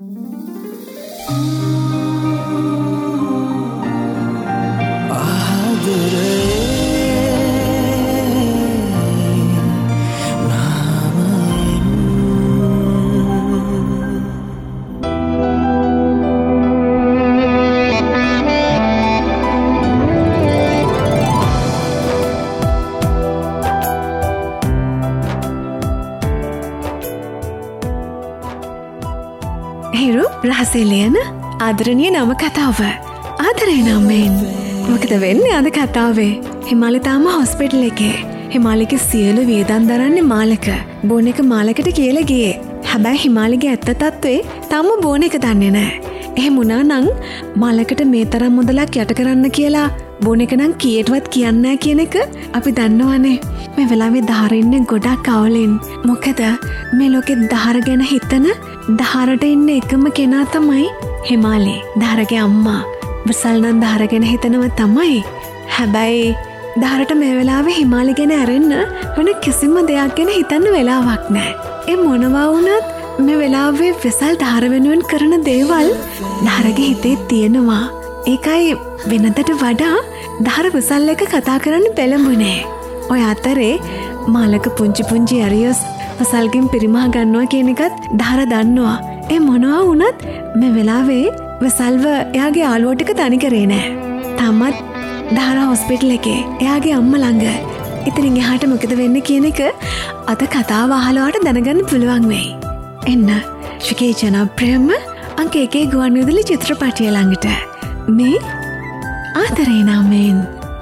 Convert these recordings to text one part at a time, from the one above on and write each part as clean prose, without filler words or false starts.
රහසෙලියන ආදරණීය නම කතාව. ආදරේ නම්මෙන් මොකද වෙන්නේ අද කතාවේ? හිමාලි තාම හොස්පිටල් එකේ. හිමාලිගේ සියලු වියදම් දරන්නේ මාලක. බෝන් එක මාලකට කියලා ගියේ. හැබැයි හිමාලිගේ ඇත්ත තත්ත්වේ තාම බෝන් එක දන්නේ නැහැ. එහෙම වුණා නම් මාලකට මේ තරම් මුදලක් යට කරන්න කියලා බෝන් එක නම් කීයටවත් කියන්නේ නැහැ කියන එක අපි දන්නවනේ. මේ වෙලාවේ දහර ඉන්නේ ගොඩක් අවුලෙන්. මොකද මේ ලෝකේ දහර ගැන හිතන දහරට ඉන්න එකම කෙනා තමයි හිමාලි. දහරගේ අම්මා. විසල් නම් දහර ගැන හිතනව තමයි. හැබැයි දහරට මේ වෙලාවේ හිමාලි ගැන ඇරෙන්න වෙන කිසිම දෙයක් ගැන හිතන්න වෙලාවක් නැහැ. ඒ මොනවා වුණත් මේ වෙලාවේ විසල් දහර වෙනුවෙන් කරන දේවල් දහරගේ හිතේ තියෙනවා. ඒකයි වෙනදට වඩා දහර විසල් එක කතා කරන්න පෙළඹුණේ. ඔය අතරේ මාලක පුංචි ඇරියස් වසල්ගෙන් පිරිමහ ගන්නවා කියන එකත් දහර දන්නවා. ඒ මොනවා වුණත් මේ වෙලාවේ වසල්ව එයාගේ යාළුවෝ ටික තනි කරේ නෑ. තාමත් දහර හොස්පිටල් එකේ එයාගේ අම්මා ළඟ. ඉතින් එහාට මොකද වෙන්නේ කියන එක අද කතාව අහලාට දැනගන්න පුළුවන් වෙයි. එන්න ශ්‍රීකේ ජනප්‍රියම අංක 1 ගුවන්විදුලි චිත්‍රපටය ළඟට. මේ ආදරේ නම්මෙන්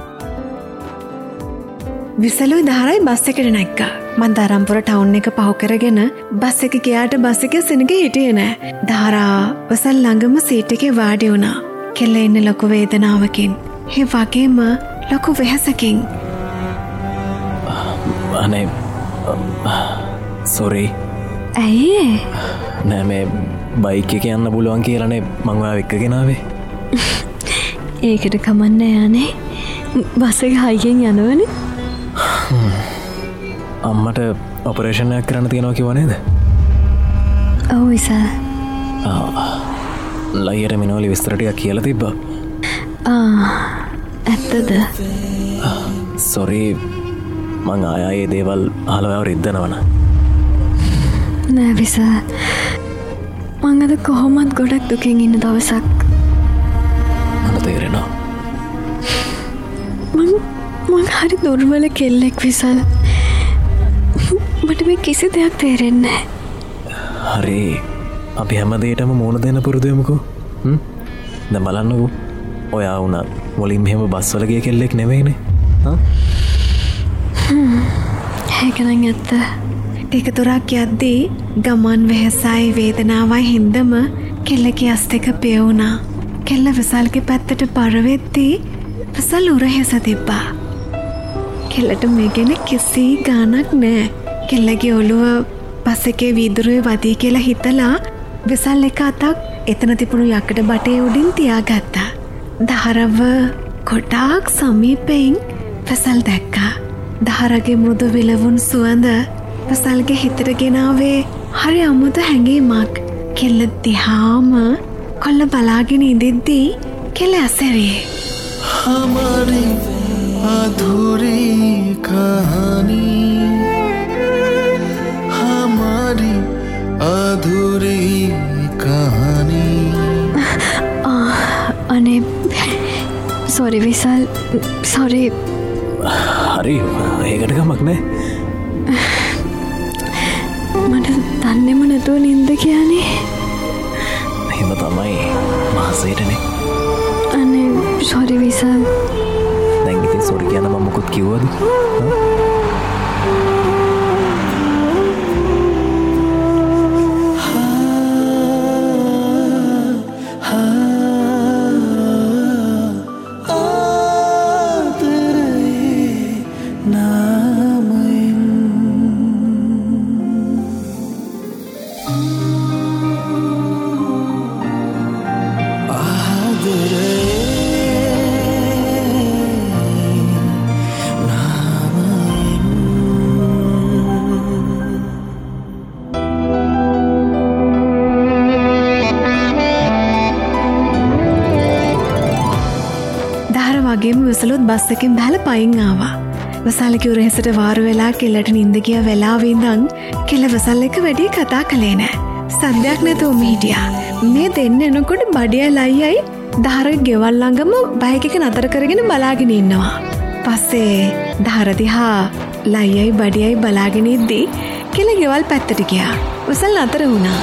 විසලුයි දහරයි බස් එකට නැග්ගා. මන්දාරම්පුර ටවුන් එක පහු කරගෙන බස් එක ගියාට බස් එකේ සෙනඟ හිටියේ නෑ. දහරා වසල් ළඟම සීට් එකේ වාඩි වුණා. කෙල්ල ඉන්නේ ලොකු වේදනාවකින්. ඒ වගේම ලොකු වෙහසකින්. අනේ සෝරි. ඇයි? නෑ මේ බයික් එක යන්න පුළුවන් කියලානේ මං ඔයාව එක්කගෙන ආවේ. ඒකට කමන්නේ යන්නේ. බස් එක හයියෙන් යනවනේ. අම්මට ඔපරේෂන් එකක් කරන්න තියෙනවා කිව්ව නේද? ඔව් ඉසා. ලයියට මිනෝලි විස්තර ටිකක් කියලා තිබ්බා. ඇත්තද? සෝරි මං ආයේ දේවල් අහලා ඔයාව රිද්දනවන. නෑ විසා. මං අද කොහොමත් ගොඩක් දුකින් ඉන්න දවසක්. මට තේරෙනවා. මං හරි දුර්වල කෙල්ලෙක් විසල්. මට මේ කිසි දෙයක් තේරෙන්නේ නැහැ. හරි අපි හැම දෙයකටම මූණ දෙන්න පුරුදු වෙමුකෝ. දැන් බලන්නකෝ. ඔයා වුණා මුලින්ම එහෙම බස් වල ගිය කෙල්ලෙක් නෙවෙයිනේ. ඒක නම් ඇත්ත. ටික දුරක් යද්දී ගමන් වෙහසයි වේදනාවයි හින්දම කෙල්ලගේ අස් දෙක පෙවුණා. කෙල්ල විසල්ගේ පැත්තට පරවෙද්දී විසල් උරහිස තිබ්බා. කෙල්ලට මේ ගැන කිසි ගානක් නෑ. කෙල්ලගේ ඔළුව බස් එකේ වීදුරුවේ වදී කියලා හිතලා විසල් එක අතක් එතන තිබුණු යකඩ බටේ උඩින් තියාගත්තා. දහරව ගොඩාක් සමීපයෙන් විසල් දැක්කා. දහරගේ මෘදු විලවුන් සුවඳ විසල්ගේ හිතට ගෙනාවේ හරි අමුතු හැඟීමක්. කෙල්ල දිහාම කොල්ල බලාගෙන ඉඳිද්දී කෙල්ල ඇසරියේ. हमारी अधूरी कहानी हमारी अधूरी कहानी. अने सॉरी विशाल सॉरी. හරි ඒකට කමක් නෑ. මට දන්නේම නැතුව නින්ද කියන්නේ. එහෙම තමයි මහසෙටනේ. අනේ සෝරි විසල්. දැන් ඉතින් සෝරි කියන මම මොකද කිව්වද? වගේම විසලුත් බස් එකෙන් බැලලා පයින් ආවා. වසාල කිව්ව රෙහෙසට වාරු වෙලා කෙල්ලට නිින්ද ගිය වෙලාවෙ ඉඳන් කෙල්ල වසල් එක වැඩි කතා කළේ නෑ. සද්දයක් නැතුවම හිටියා. මේ දෙන්න එනකොට බඩියයි ලයියයි දහරගේ ගෙවල් ළඟම බයික් එක නතර කරගෙන බලාගෙන ඉන්නවා. පස්සේ දහර දිහා ලයියයි බඩියයි බලාගෙන ඉද්දී කෙල්ල ගෙවල් පැත්තට ගියා. වසල් නතර වුණා.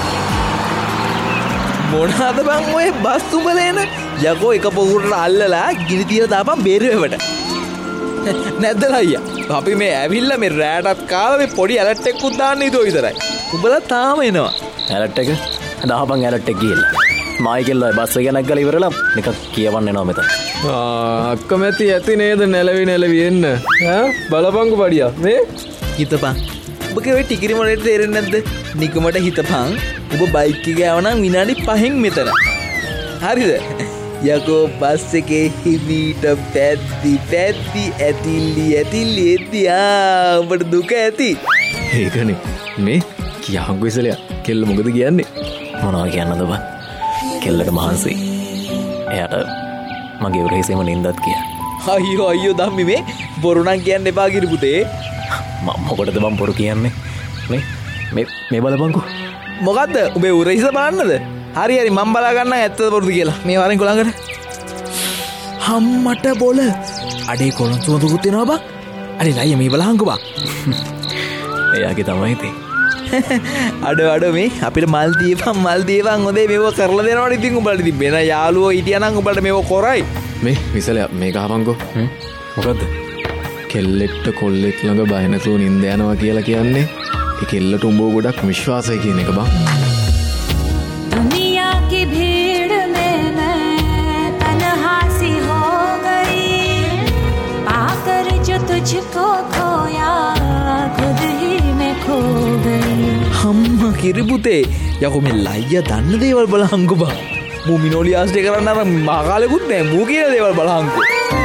මොනවාද බං ඔය බස් තුඹලේන යකෝ එක පොකුරට අල්ලලා ගිනි තියලා දාපන් බේරුවෙවට. නැද්ද අයියා? අපි මේ ඇවිල්ලා මේ රෑටත් කාලා මේ පොඩි ඇලර්ට් එකකුත් දාන්න හිතුව විතරයි. උඹලා තාම එනවා. ඇලර්ට් එක දාපන් ඇලර්ට් එක කියලා. මායිකල්ලා බස් එක නැග්ගලා ඉවරලා නිකන් කියවන්න එනවා මෙතන. අක්කමැති ඇති නේද නැලවි එන්න. බලපංකු පඩියා මේ හිතපන්. ඔබගේ ඔය ටිකිරි මොලේට තේරෙන්නේ නැද්ද? නිකමට හිතපන්. ඔබ බයික් එක යවනම් විනාඩි 5න් මෙතන. හරිද? යකෝ බස් එකේ හිමීට පැද්දි ඇතිල්ලි එද්දි ඔබට දුක ඇති. ඒකනේ මේ කියහංගු ඉසලයා කෙල්ල මොකද කියන්නේ? මොනවා කියන්නද බං? කෙල්ලට මහන්සි. එයාට මගේ උරහිසෙම නින්දත් කියා. අයියෝ ධම්මි මේ බොරු නම් කියන්න එපා කිරි පුතේ. මම මොකටද බං බොරු කියන්නේ? මේ බලපංකෝ. මොකද්ද? උඹේ උරහිස බලන්නද? හරි මම බලා ගන්න ඇත්තද බොරුද කියලා. මේ වරෙන් කොළඟට. හම්මට බොල. අඩේ කොළන්තු දුකුත් වෙනවා බං. අඩේ ලයිය මේ බලහංකෝ බං. එයාගේ තමයි ඉතින්. අඩ මේ අපිට මල් දීපන් හොඳේ මේව කරලා දෙනවනේ ඉතින් උඹලට ඉතින් වෙන යාළුවෝ හිටියානම් උඹලට මේව කරයි. මේ විසලයා මේක අහපංකෝ. මොකද්ද? කෙල්ලෙක්ට කොල්ලෙක් ළඟ බය නැතුව නින්ද යනවා කියලා කියන්නේ ඒ කෙල්ලට උඹව ගොඩක් විශ්වාසයි කියන එක බං. दुनिया की भीड़ में मैं तन्हा सी हो गई पाकर जो तुझको खोया खुद ही मैं खो गई. අම්මා කිරි පුතේ යකෝ මේ ලයියා දන්න දේවල් බලහංකෝ බං. මූ මිනෝලි ආස්ටේ කරන්න අර මහකාලෙකුත් නෑ මූ කියන දේවල් බලහංකෝ.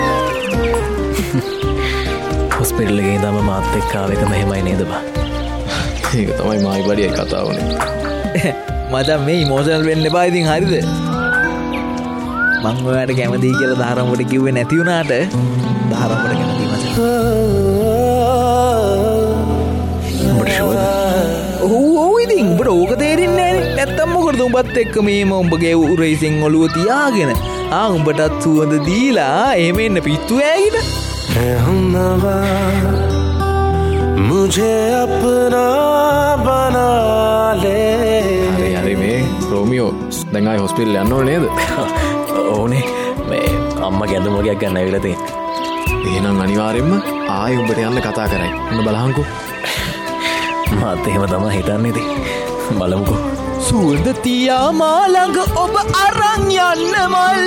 හොස්පිටල් එකේ ඉඳන්ම මාත් එක්ක ආව එක මෙහෙමයි නේද බං? ඒක තමයි මායි බඩියයි කතාවනේ. මචං මේ ඉමෝෂනල් වෙන්න එපා ඉතින් හරිද? මං ඔයාලට කැමතියි කියලා දහරම්වට කිව්වේ නැති වුණාට දහරම්වට කැමතියි මචං. උඹට ෂුවර්ද? ඔව් ඉතින් උඹට ඕක තේරෙන්නේ නැහැ. නැත්තම් මොකටද උඹත් එක්ක මේම උඹගේ උරහිසෙන් ඔළුව තියාගෙන උඹටත් සුවඳ දීලා එහෙම එන්න පිට්ටු ඈගිට. मुझे अपना बना ले. හරි මේ රෝමියෝ දැන් ආයි හොස්පිටල් යන්න ඕනේ නේද? ඕනේ. මේ අම්මා ගැඳුම් වගේක් ගන්න ඇවිල්ලා තියෙනවා. එහෙනම් අනිවාර්යෙන්ම ආයි උඹට යන්න කතා කරයි. ඔන්න බලහංකෝ. මාත් එහෙම තමයි හිතන්නේ ඉතින්. බලමුකෝ. සුවඳ තියා මා ළඟ ඔබ අරන් යන්න මල්.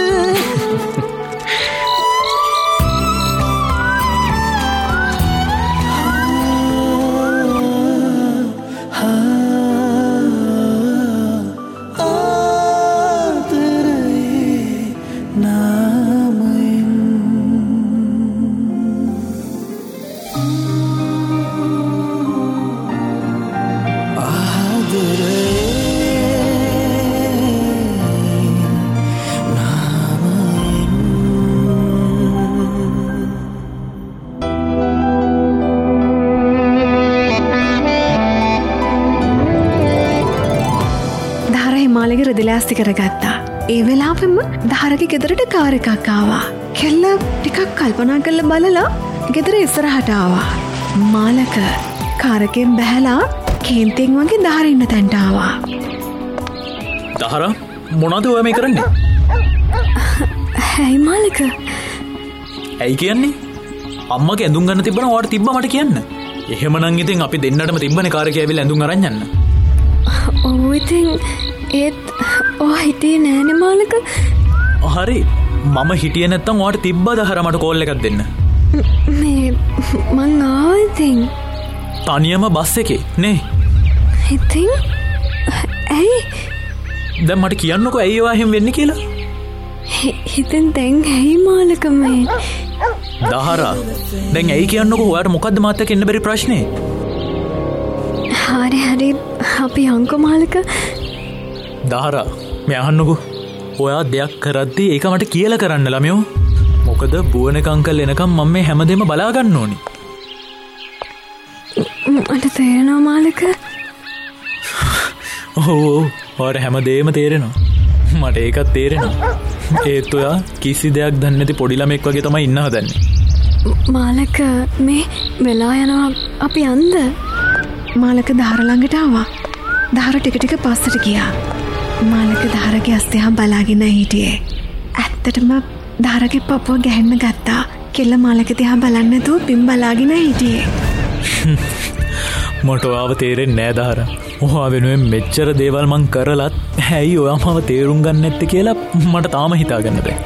රිදිලාස්ති කරගත්තා. ඒ වෙලාවෙම දහරගේ ගෙදරට කාර් එකක් ආවා. කෙල්ල ටිකක් කල්පනා කරලා බලලා ගෙදර ඉස්සරහට ආවා. මාලක කාර් එකෙන් බැහැලා කේන්තියෙන් වගේ දහර ඉන්න තැනට ආවා. දහර මොනවද ඔයා මේ කරන්නේ? ඇයි මාලක? ඇයි කියන්නේ? අම්මගේ ඇඳුම් ගන්න තිබ්බනම් ඔයාට තිබ්බා මට කියන්න. එහෙමනම් ඉතින් අපි දෙන්නටම තිබ්බනේ කාර් එකේ ඇවිල්ලා ඇඳුම් අරන් යන්න. ඔව් ඉතින් ඒත් ඔයා හිටියේ නෑනේ මාලක. හරි මම හිටියේ නැත්තම් ඔයාට තිබ්බා දහර මට කෝල් එකක් දෙන්න. මේ මං ආවා ඉතින්. තනියම බස් එකේ නේ? ඉතින් ඇයි? දැන් මට කියන්නකෝ ඇයි ඔයා එහෙම වෙන්නේ කියලා. හිතෙන් දැන් ඇයි මාලක මේ? දහර දැන් ඇයි කියන්නකෝ ඔයාට මොකද්ද මාත් එක්ක එන්න බැරි ප්‍රශ්නේ? හරි අපි යන්කෝ මාලක. දහර මේ අහන්නකෝ ඔයා දෙයක් කරද්දී ඒක මට කියලා කරන්න ළමයෝ. මොකද බුවනක අංකල් එනකම් මම මේ හැමදේම බලා ගන්න ඕනි. මට තේරෙනවා මාලක. ඔයාට හැමදේම තේරෙනවා. මට ඒකත් තේරෙනවා. ඒත් ඔයා කිසි දෙයක් දන්නේ නැති පොඩි ළමෙක් වගේ තමයි ඉන්න හදන්නේ. මාලක මේ වෙලා යනවා අපි යන්ද? මාලක දහර ළඟට ආවා. දහර ටික ටික පස්සට ගියා. මාලක දහරගේ අස්තෙහා බලාගෙන හිටියේ. ඇත්තටම දහරගේ පපුව ගැහෙන්න ගත්තා. කෙල්ල මාලක දිහා බලන්නේ නැතුව පින් බලාගෙන හිටියේ. මට ඔයාව තේරෙන්නේ නෑ දහර. ඔයා වෙනුවෙන් මෙච්චර දේවල් මං කරලත් ඇයි ඔයා මාව තේරුම් ගන්න නැත්තේ කියලා මට තාම හිතාගන්න බැහැ.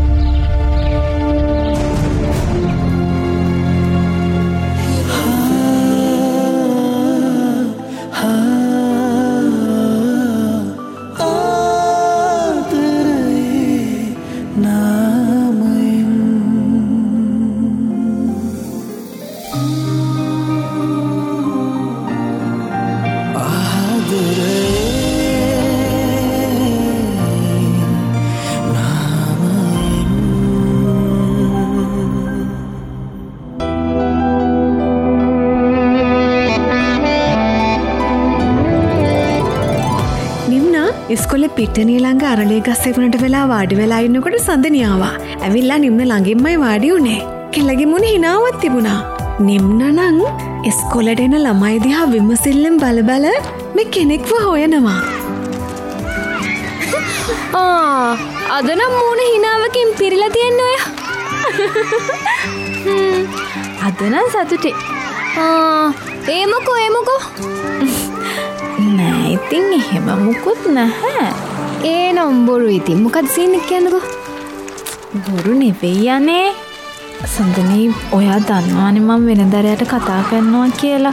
ඉස්කොලේ පිට්ටනිය ළඟ අරලේ ගස්සේ වුණට වෙලා වාඩි වෙලා ඉන්නකොට සඳනි ආවා. ඇවිල්ලා නිම්න ළඟින්මයි වාඩි උනේ. කෙල්ලගේ මුණ හිනාවක් තිබුණා. නිම්න නම් ඉස්කොලේට එන ළමයි දිහා විමසිල්ලෙන් බල බල මේ කෙනෙක්ව හොයනවා. අද නම් මුණ හිනාවකින් පිරීලා තියන්නේ ඔය. අද නම් සතුටේ. ඒමකෝ නෑ ඉතින් එහෙම මුකුත් නැහැ. ඒ නම් බොරු ඉතින් මොකද සීන් එක කියන්නකෝ. බොරු නෙවෙයි යන්නේ. සඳනී ඔයා දන්නවනේ මම වෙනදරයට කතා කරනවා කියලා.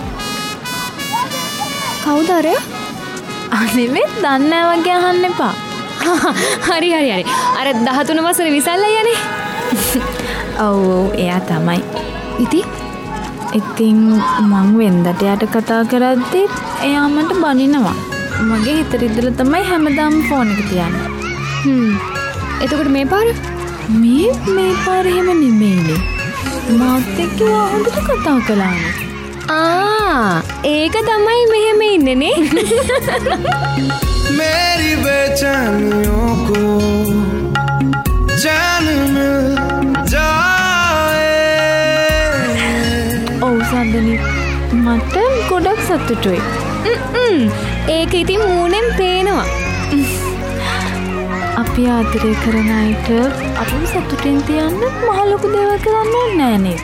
කවුද අරයා? අනෙමෙත් දන්නේ නැහැ වගේ අහන්න එපා. හරි. අර 13 වසරේ විසල්ලා යන්නේ. ඔව් එයා තමයි. ඉතින් මං වෙන්දට යට කතා කරද්දි එයා මට බනිනවා. මගේ හිතට ඉඳලා තමයි හැමදාම ෆෝන් එක තියන්නේ. එතකොට මේ පාර? මේ පාර එහෙම නෙමෙයිනේ. මාත් එක්ක හොඳට කතා කළානේ. ඒක තමයි මෙහෙම ඉන්නේ නේ. मेरी बेचैनियों को जान मिल जाए. ඔව් සඳනි මට ගොඩක් සතුටුයි. ඒක ඉතින් මූණෙන් පේනවා. අපි ආදරය කරන අයට අපි සතුටින් තියන්න මහ ලොකු දේවල් කරන්න ඕනේ නෑ නේද?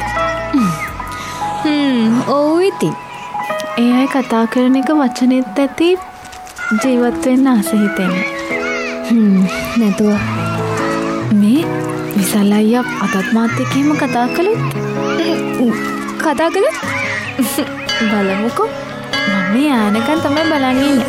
ඔව් ඉතින් ඒ අය කතා කරන එක වචනෙත් ඇති ජීවත් වෙන්න ආස හිතෙන්නේ. නැතුව මේ විසල් අයියා අතත් මාත් එක්ක එහෙම කතා කළොත් බලමුකෝ. මම මේ ආනකන් තමයි බලන්නේ ඉන්නේ.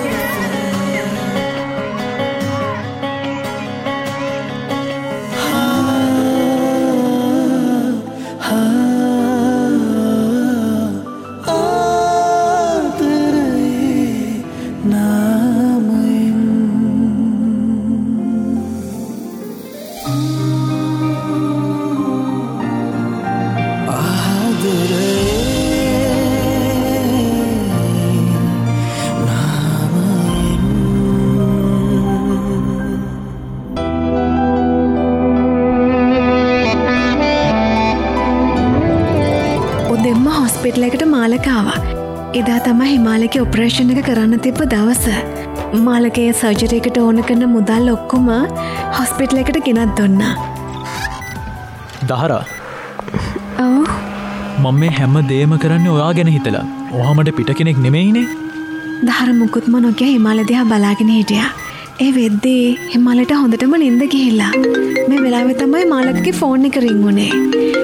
හොස්පිටලයකට මාලකාවා. එදා තමයි හිමාලගේ ඔපරේෂන් එක කරන්න තිබ්බ දවස. මාලකයේ සර්ජරි එකට ඕන කරන මුදල් ඔක්කොම හොස්පිටලයකට ගෙනත් දුන්නා. දහරා. ඔව්. මම මේ හැම දෙයක්ම කරන්නේ ඔයා ගැන හිතලා. ඔයා මට පිට කෙනෙක් නෙමෙයිනේ. දහර මුකුත්ම නොකිය හිමාල දිහා බලාගෙන හිටියා. ඒ වෙද්දී හිමාලට හොඳටම නිින්ද ගිහිල්ලා. මේ වෙලාවේ තමයි මාලකගේ ෆෝන් එක රින් වුනේ.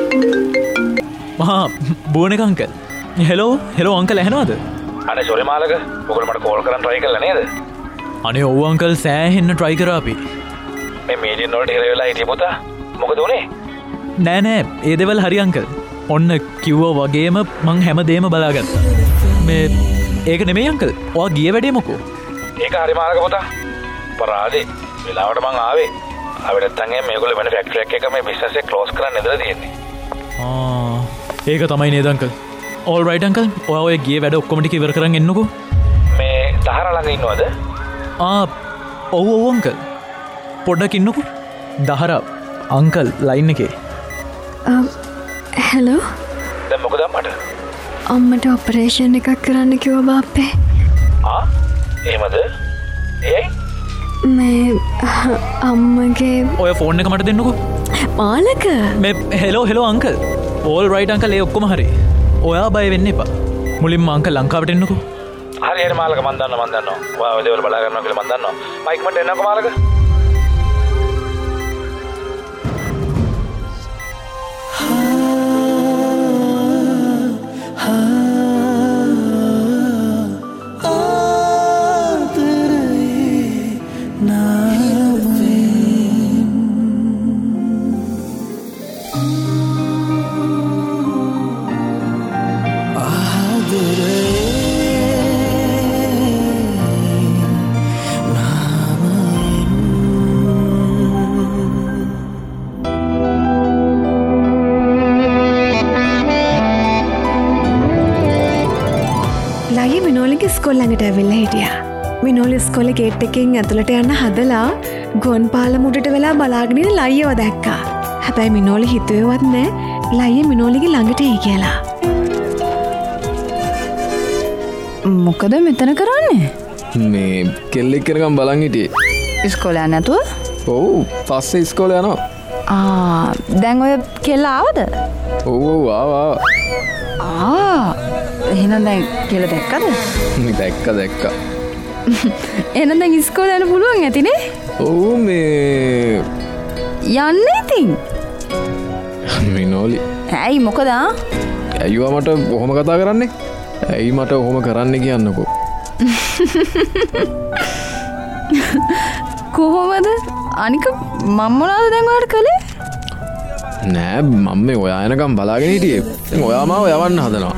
බෝනක අංකල්. හෙලෝ අංකල් ඇහෙනවද? අනේ සෝරි මාලක. මොකද මට කෝල් කරන් try කළා නේද? අනේ ඔව් අංකල් සෑහෙන්න try කරා අපි. මේ මීටින් වලට හිර වෙලා හිටිය පුතා. මොකද උනේ? නෑ ඒ දේවල් හරි අංකල්. ඔන්න කිව්වා වගේම මං හැමදේම බලාගත්තා. මේ ඒක නෙමෙයි අංකල්. ඔයා ගිය වැඩේ මොකෝ? ඒක හරි මාලක පුතා. පරාදේ වෙලාවට මං ආවේ. අවිනත්තන්ගේ මේගොල්ලෝ වෙන ෆැක්ටරි එකක මේ බිස්නස් එක ක්ලෝස් කරන්න ඉඳලා තියෙන්නේ. ඒක තමයි නේද අංකල්. All right uncle. ඔයා ඔය ගියේ වැඩ ඔක්කොම ටික ඉවර කරන් එන්නකෝ. මේ දහර ළඟ ඉන්නවද? ඔව් අංකල්. පොඩ්ඩක් ඉන්නකෝ. දහර අංකල් ලයින් එකේ. හෙලෝ. දැන් මොකද අම්මට? අම්මට ඔපරේෂන් එකක් කරන්න කිව්වා බාප්පේ. එහෙමද? ඒයි? මේ අම්මගේ ඔය ෆෝන් එක මට දෙන්නකෝ. මාලක. මේ hello uncle. All right uncle ඒ ඔක්කොම හරි. ඔයා බය වෙන්න එපා. මුලින්ම අංකල් ලංකාවට එන්නකෝ. හරි මාලක මන් දන්නවා. ඔයා ඔය දේවල් බලා ගන්නවා කියලා මන් දන්නවා. මයික් මට එන්නකෝ මාලක. ස්කොල්ලඟට ඇවිල්ල හිටියා. විනෝල ස්කොල ගේට් එකෙන් ඇතුළට යන්න හදලා ගොන් පාල මුටට වෙලා බලාගෙනන ලයියව දැක්කා. හැබැයි මිනෝල හිතුවවත් නෑ ලයිය මිනෝලිගේ ළඟට ඒ කියලා. මොකද මෙතන කරන්නේ? මේ කෙල්ලෙක් කරගම් බලන් හිටියේ. ඉස්කෝලේ නැතුව? ඔව් පස්සේ ඉස්කෝලේ යනවා. දැන් ඔය කෙල්ල ආවද? ඔව් ආවා. එහෙනම් දැන් කෙල්ල දැක්කද? දැක්ක. එහෙනම් දැන් ඉස්කෝලේ යන්න පුළුවන් ඇතිනේ? ඔව් මේ යන්න ඉතින්. මිනෝලි. ඇයි මොකද? ඇයිවා මට කොහොම කතා කරන්නේ? ඇයි මට කොහොම කරන්න කියන්නකෝ. කොහොමද? අනික මම මොනවද දැන් ඔයාලට කළේ? නෑ මම මේ ඔයා එනකම් බලාගෙන හිටියේ. දැන් ඔයා මාව යවන්න හදනවා.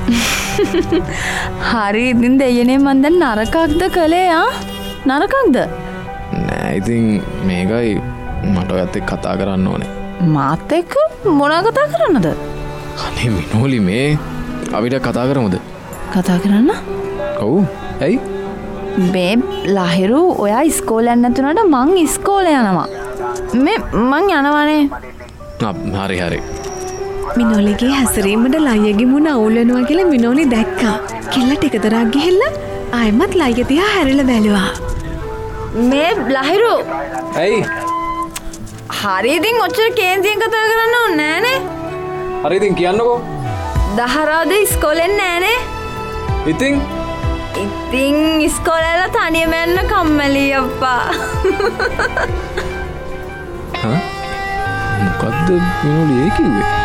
හරි ඉතින් දෙයනේ මන් දැන් නරකක්ද කළේ නරකක්ද? නෑ ඉතින් මේකයි මට ඔයත් එක්ක කතා කරන්න ඕනේ. මාත් එක්ක මොනවා කතා කරන්නද? අනේ මිනෝලි මේ අපිට කතා කරමුද? කතා කරන්න? ඔව්. ඇයි? මේ ලහිරු ඔයා ඉස්කෝලේ යන්න නැතුණාට මං ඉස්කෝලේ යනවා. මං යනවානේ. හරි. මිනෝලිගේ හැසිරීමට ලයියගේ මුණ අවුල් වෙනවා කියලා මිනෝලි දැක්කා. කෙල්ල ටික දරක් ගිහිල්ලා ආයෙමත් ලයිය දිහා හැරිලා බැලුවා. මේ ලහිරු. ඇයි? හරි ඉතින් ඔච්චර කේන්තියෙන් කතා කරන්න ඕනේ නෑනේ. හරි ඉතින් කියන්නකෝ. දහරාද ඉස්කෝලේ නෑනේ. ඉතින් ඉස්කෝලේ තනියම යන්න කම්මැලි අප්පා. මොකද්ද මිනෝලි ඒ කිව්වේ?